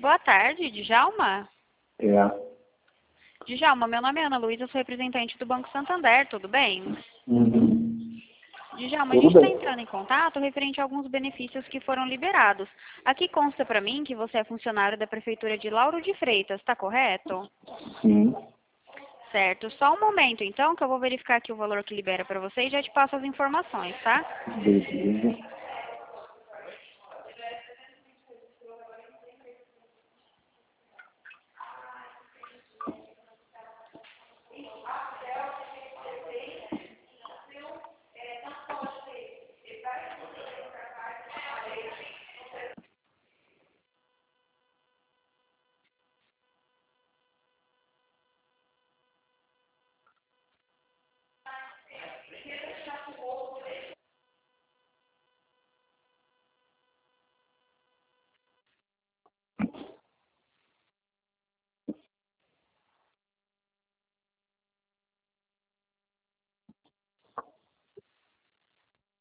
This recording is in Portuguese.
Boa tarde, Djalma. É. Djalma, meu nome é Ana Luísa, sou representante do Banco Santander, tudo bem? Uhum. Djalma, a Tudo gente está bem. entrando em contato referente a alguns benefícios que foram liberados. Aqui consta para mim que você é funcionário da Prefeitura de Lauro de Freitas, está correto? Sim. Certo. Só um momento, então, que eu vou verificar aqui o valor que libera para você e já te passo as informações, tá? Beleza.